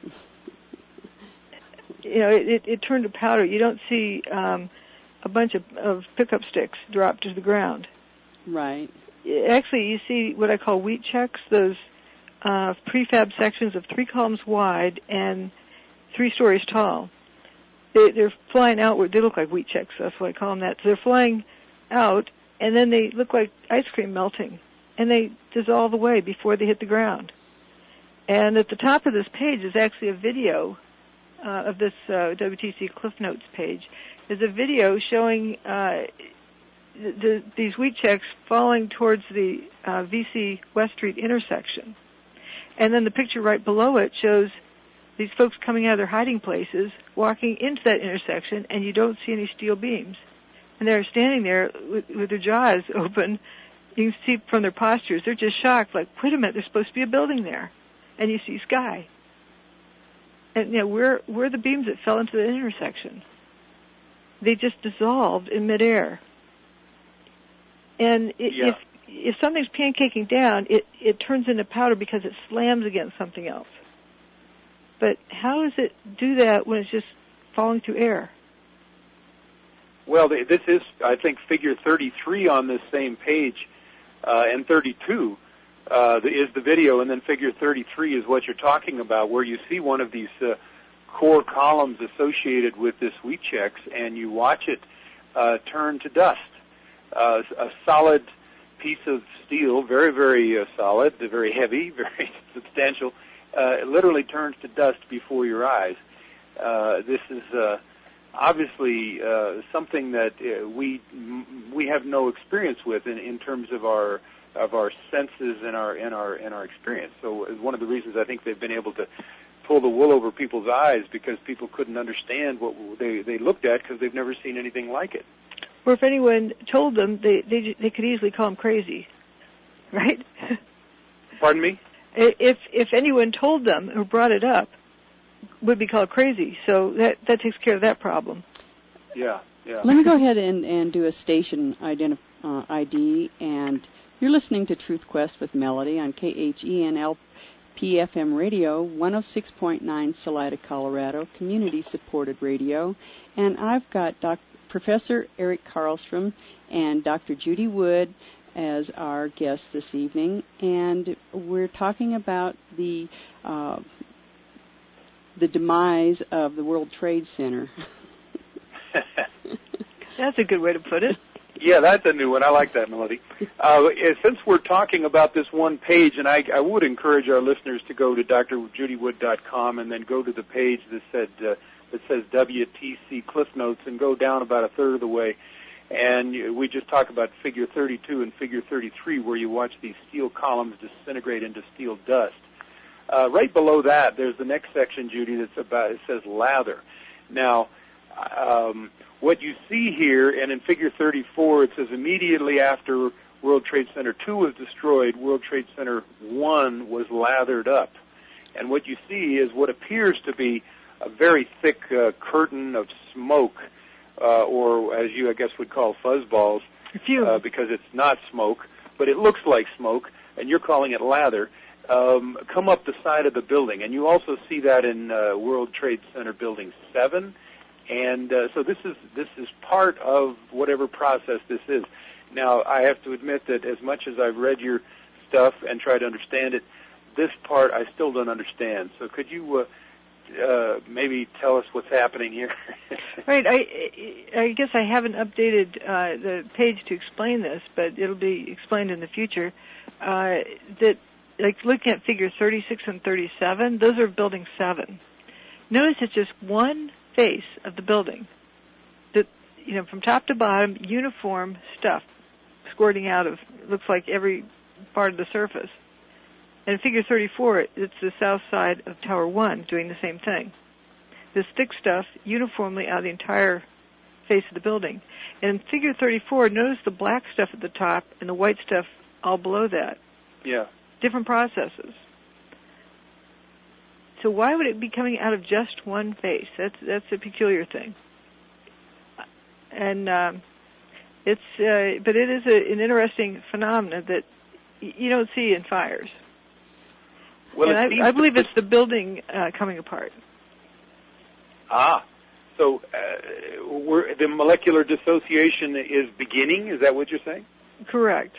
It turned to powder. You don't see a bunch of pickup sticks dropped to the ground. Right. Actually, you see what I call wheat checks, those prefab sections of 3 columns wide and 3 stories tall. They're flying outward. They look like wheat checks. That's why I call them that. So they're flying out, and then they look like ice cream melting, and they dissolve away before they hit the ground. And at the top of this page is actually a video of this WTC Cliff Notes page. There's a video showing these wheat checks falling towards the VC West Street intersection. And then the picture right below it shows these folks coming out of their hiding places, walking into that intersection, and you don't see any steel beams. And they're standing there with their jaws open. You can see from their postures, they're just shocked, like, wait a minute, there's supposed to be a building there. And you see sky. And, where are the beams that fell into the intersection? They just dissolved in midair. And if something's pancaking down, it turns into powder because it slams against something else. But how does it do that when it's just falling through air? Well, this is, I think, figure 33 on this same page, and 32 is the video, and then figure 33 is what you're talking about, where you see one of these core columns associated with this wheat checks, and you watch it turn to dust. A solid piece of steel, very, very solid, very heavy, very substantial, literally turns to dust before your eyes. This is obviously something that we have no experience with in terms of our senses and our experience. So it's one of the reasons I think they've been able to pull the wool over people's eyes, because people couldn't understand what they looked at because they've never seen anything like it. Or if anyone told them, they could easily call them crazy, right? Pardon me? If anyone told them or brought it up, would be called crazy. So that takes care of that problem. Yeah. Let me go ahead and do a station ID, and you're listening to Truth Quest with Melody on KHENL PFM Radio, 106.9 Salida, Colorado, community-supported radio. And I've got Professor Eric Karlstrom and Dr. Judy Wood as our guests this evening, and we're talking about the demise of the World Trade Center. That's a good way to put it. Yeah, that's a new one. I like that, Melody. Since we're talking about this one page, and I would encourage our listeners to go to drjudywood.com and then go to the page that says WTC Cliff Notes and go down about a third of the way. And we just talk about figure 32 and figure 33, where you watch these steel columns disintegrate into steel dust. Right below that, there's the next section, Judy, it says lather. Now, what you see here, and in figure 34, it says immediately after World Trade Center 2 was destroyed, World Trade Center 1 was lathered up. And what you see is what appears to be a very thick curtain of smoke, or as you, I guess, would call fuzzballs, because it's not smoke, but it looks like smoke, and you're calling it lather, come up the side of the building. And you also see that in World Trade Center Building 7. And so this is part of whatever process this is. Now, I have to admit that as much as I've read your stuff and tried to understand it, this part I still don't understand. So could you maybe tell us what's happening here? Right. I guess I haven't updated the page to explain this, but it'll be explained in the future. That, like, looking at figure 36 and 37, those are building 7. Notice it's just one face of the building. That, you know, from top to bottom, uniform stuff squirting out of, looks like every part of the surface. And in figure 34, it's the south side of Tower 1 doing the same thing. This thick stuff uniformly out of the entire face of the building. And in figure 34, notice the black stuff at the top and the white stuff all below that. Yeah. Different processes. So why would it be coming out of just one face? That's a peculiar thing. And but it is an interesting phenomenon that you don't see in fires. Well, and I believe it's the building coming apart. So the molecular dissociation is beginning. Is that what you're saying? Correct.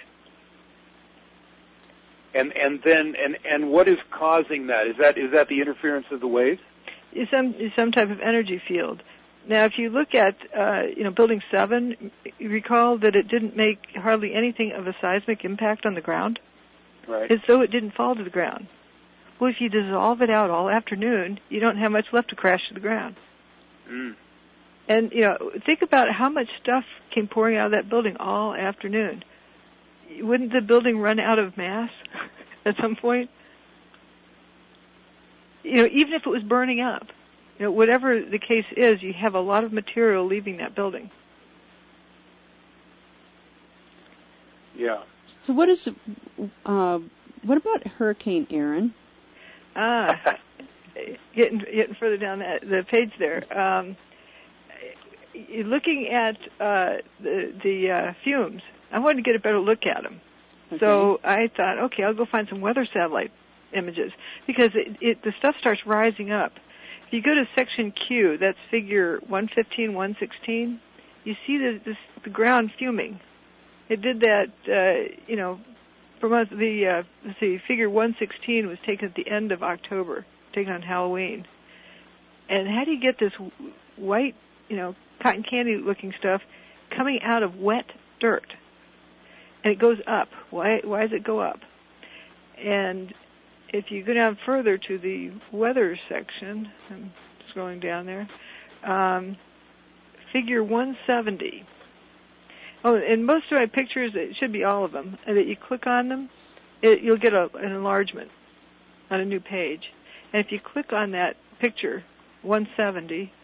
And what is causing that? Is that the interference of the waves? It's some type of energy field. Now, if you look at Building 7, you recall that it didn't make hardly anything of a seismic impact on the ground. Right. As though it didn't fall to the ground. Well, if you dissolve it out all afternoon, you don't have much left to crash to the ground. Mm. And think about how much stuff came pouring out of that building all afternoon. Wouldn't the building run out of mass at some point? Even if it was burning up, whatever the case is, you have a lot of material leaving that building. Yeah. So what what about Hurricane Erin? Getting further down the page there. Looking at the fumes, I wanted to get a better look at them. Okay. So I thought, okay, I'll go find some weather satellite images because the stuff starts rising up. If you go to section Q, that's figure 115, 116, you see the ground fuming. It did that, from us, let's see, figure 116 was taken at the end of October, taken on Halloween. And how do you get this white, cotton candy looking stuff coming out of wet dirt? And it goes up. Why does it go up? And if you go down further to the weather section, I'm scrolling down there, figure 170. Oh, in most of my pictures, it should be all of them, and that you click on them, you'll get an enlargement on a new page. And if you click on that picture, 170,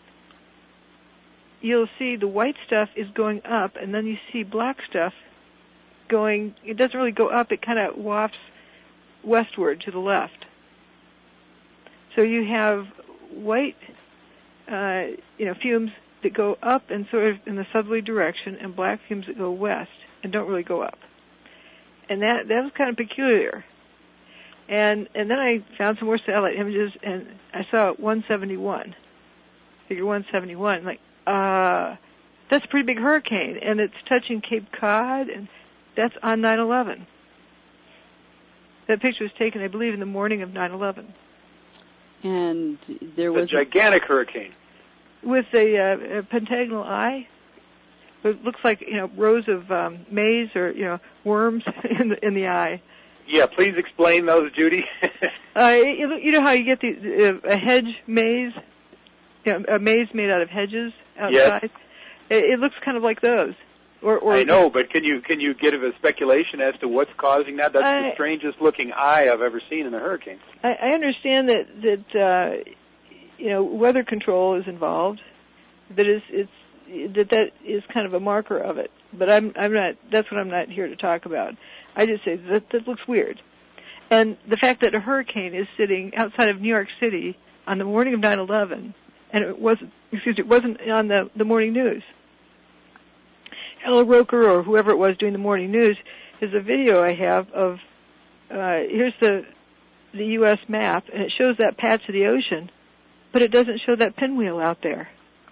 you'll see the white stuff is going up, and then you see black stuff going, it doesn't really go up, it kind of wafts westward to the left. So you have white, fumes that go up and sort of in the southerly direction, and black fumes that go west and don't really go up. And that was kind of peculiar. And then I found some more satellite images, and I saw 171, figure 171, like, that's a pretty big hurricane, and it's touching Cape Cod, and that's on 9/11. That picture was taken, I believe, in the morning of 9/11. And there was a gigantic hurricane with a pentagonal eye. It looks like rows of maize or worms in the eye. Yeah, please explain those, Judy. You know how you get a hedge maze, a maze made out of hedges outside. Yes. It looks kind of like those. Or I know, but can you give a speculation as to what's causing that? That's the strangest looking eye I've ever seen in a hurricane. I understand that weather control is involved. That is kind of a marker of it. But I'm not. That's what I'm not here to talk about. I just say that looks weird. And the fact that a hurricane is sitting outside of New York City on the morning of 9/11, and it wasn't on the morning news. Ella Roker or whoever it was doing the morning news is a video I have of here's the U.S. map, and it shows that patch of the ocean, but it doesn't show that pinwheel out there.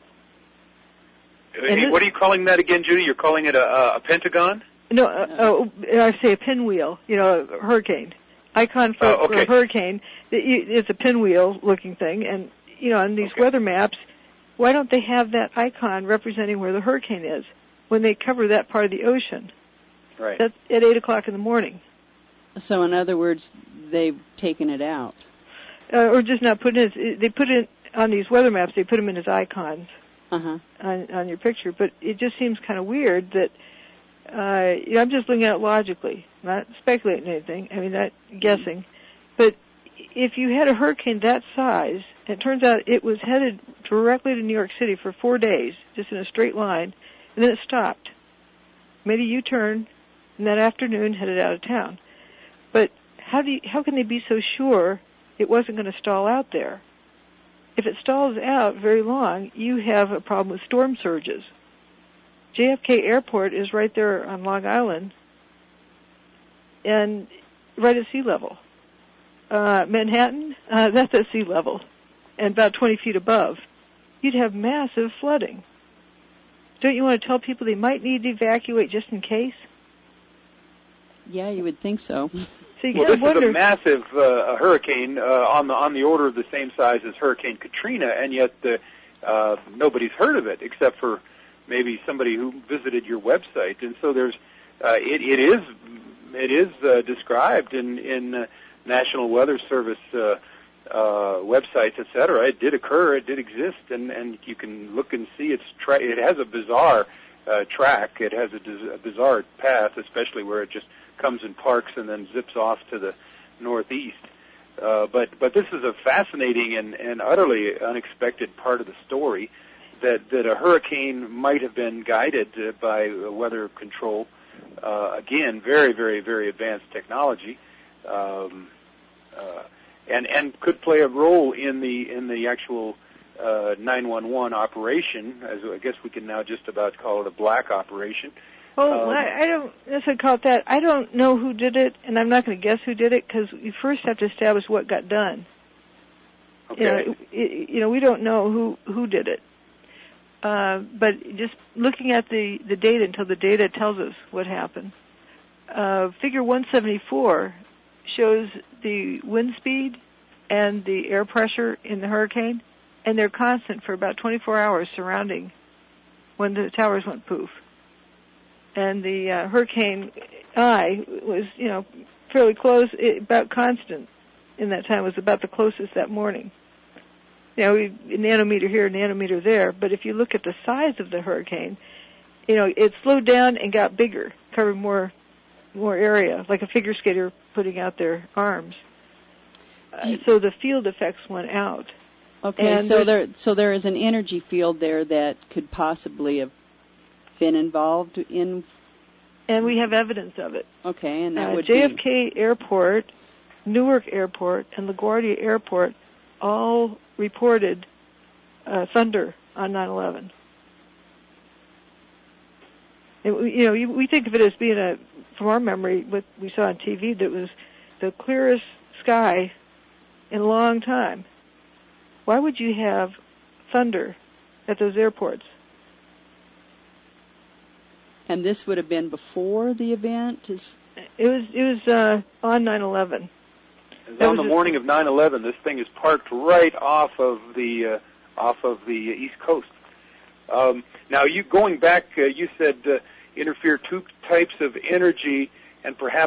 What are you calling that again, Judy? You're calling it a pentagon? No, I say a pinwheel, a hurricane. Icon for a hurricane. It's a pinwheel-looking thing, and, on these weather maps, why don't they have that icon representing where the hurricane is when they cover that part of the ocean? Right. That's at 8 o'clock in the morning. So, in other words, they've taken it out. Or just not put it in. They put it on these weather maps, they put them in as icons on your picture. But it just seems kind of weird that, I'm just looking at it logically, not speculating anything, not guessing. But if you had a hurricane that size, and it turns out it was headed directly to New York City for 4 days, just in a straight line, and then it stopped, made a U-turn, and that afternoon headed out of town. But how can they be so sure it wasn't going to stall out there? If it stalls out very long, you have a problem with storm surges. JFK Airport is right there on Long Island, and right at sea level. Manhattan, that's at sea level, and about 20 feet above. You'd have massive flooding. Don't you want to tell people they might need to evacuate just in case? Yeah, you would think so. So you this wonder, is a massive hurricane on the order of the same size as Hurricane Katrina, and yet nobody's heard of it except for maybe somebody who visited your website. And so there's it is described in National Weather Service websites, etc. It did occur, it did exist, and you can look and see it has a bizarre track. It has a bizarre path, especially where it just comes in parks and then zips off to the northeast. But this is a fascinating and utterly unexpected part of the story, that a hurricane might have been guided by weather control. Again, very, very, very advanced technology, and could play a role in the actual 911 operation, as I guess we can now just about call it a black operation. Oh, I don't necessarily call it that. I don't know who did it, and I'm not going to guess who did it, because you first have to establish what got done. Okay. We don't know who did it. But just looking at the data until the data tells us what happened. Figure 174 shows the wind speed and the air pressure in the hurricane, and they're constant for about 24 hours surrounding when the towers went poof. And the hurricane eye was, fairly close, about constant in that time. It was about the closest that morning. Nanometer here, nanometer there. But if you look at the size of the hurricane, it slowed down and got bigger, covered more area, like a figure skater putting out their arms. So the field effects went out. Okay, and so there is an energy field there that could possibly have been involved in. And we have evidence of it. Okay, and that would JFK Airport, Newark Airport, and LaGuardia Airport all reported thunder on 9/11. And we think of it as being from our memory, what we saw on TV, that was the clearest sky in a long time. Why would you have thunder at those airports? And this would have been before the event? It was on 9/11. On the morning of 9/11, this thing is parked right off of the East Coast. Now, you going back, you said interfere two types of energy and perhaps